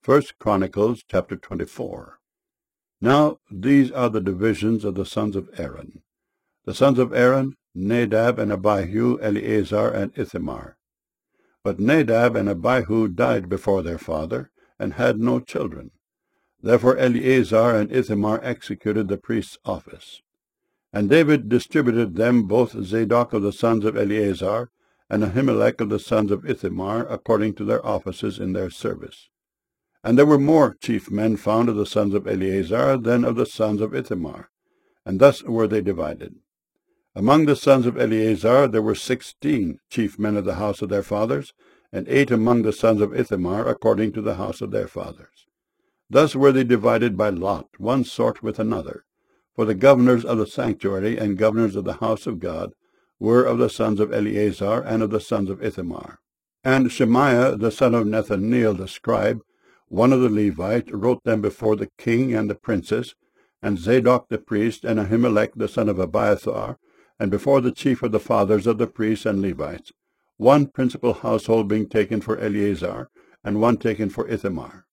First Chronicles chapter 24. Now these are the divisions of the sons of Aaron. The sons of Aaron, Nadab and Abihu, Eleazar and Ithamar. But Nadab and Abihu died before their father, and had no children. Therefore Eleazar and Ithamar executed the priest's office. And David distributed them both Zadok of the sons of Eleazar, and Ahimelech of the sons of Ithamar, according to their offices in their service. And there were more chief men found of the sons of Eleazar than of the sons of Ithamar, and thus were they divided. Among the sons of Eleazar there were 16 chief men of the house of their fathers, and 8 among the sons of Ithamar, according to the house of their fathers. Thus were they divided by lot, one sort with another. For the governors of the sanctuary and governors of the house of God were of the sons of Eleazar and of the sons of Ithamar. And Shemaiah the son of Nethaneel the scribe, one of the Levites, wrote them before the king and the princes, and Zadok the priest, and Ahimelech the son of Abiathar, and before the chief of the fathers of the priests and Levites, one principal household being taken for Eleazar, and one taken for Ithamar.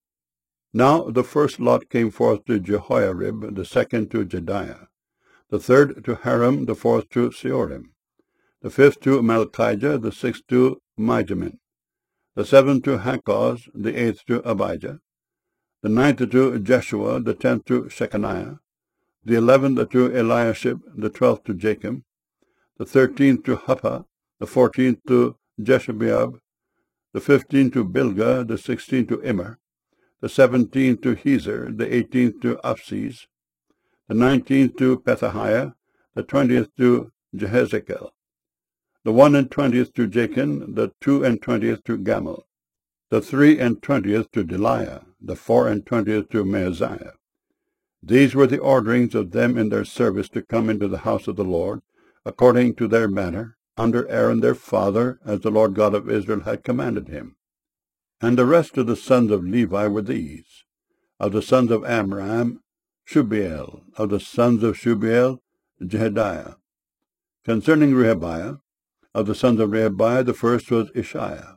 Now the first lot came forth to Jehoiarib, the second to Jediah, the third to Haram, the fourth to Seorim, the fifth to Malchijah, the sixth to Mijamin, the seventh to Hakkoz, the eighth to Abijah, the ninth to Jeshua, the 10th to Shechaniah, the 11th to Eliashib, the 12th to Jachim, the 13th to Huppah, the 14th to Jeshabeab, the 15th to Bilgah, the 16th to Immer, the 17th to Hezer, the 18th to Apsis, the 19th to Pethahiah, the 20th to Jehezekel, the 21st to Jachin, the 22nd to Gamal, the 23rd to Deliah, the 24th to Maaziah. These were the orderings of them in their service to come into the house of the Lord, according to their manner, under Aaron their father, as the Lord God of Israel had commanded him. And the rest of the sons of Levi were these: of the sons of Amram, Shubael; of the sons of Shubael, Jehediah. Concerning Rehabiah, of the sons of Rehabiah, the first was Ishiah.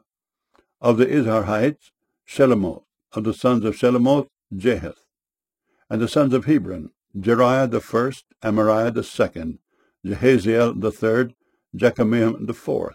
Of the Izharites, Shelomoth; of the sons of Shelomoth, Jahath. And the sons of Hebron, Jeriah the first, Amariah the second, Jehaziel the third, Jekameam the fourth.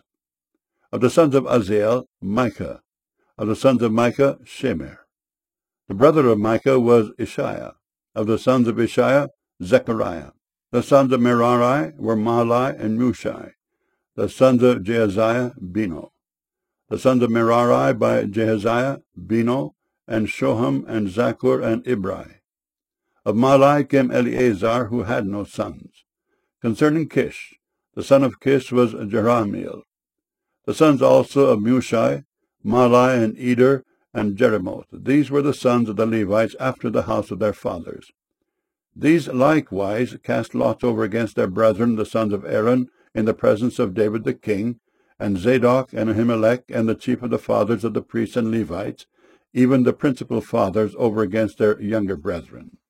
Of the sons of Aziel, Micah. Of the sons of Micah, Shemer. The brother of Micah was Ishiah. Of the sons of Ishiah, Zechariah. The sons of Merari were Mahli and Mushai. The sons of Jehaziah, Beno. The sons of Merari by Jehaziah, Beno, and Shoham, and Zakur, and Ibri. Of Mahli came Eleazar, who had no sons. Concerning Kish, the son of Kish was Jerahmeel. The sons also of Mushai, Mahli, and Eder, and Jeremoth. These were the sons of the Levites after the house of their fathers. These likewise cast lots over against their brethren, the sons of Aaron, in the presence of David the king, and Zadok and Ahimelech, and the chief of the fathers of the priests and Levites, even the principal fathers, over against their younger brethren.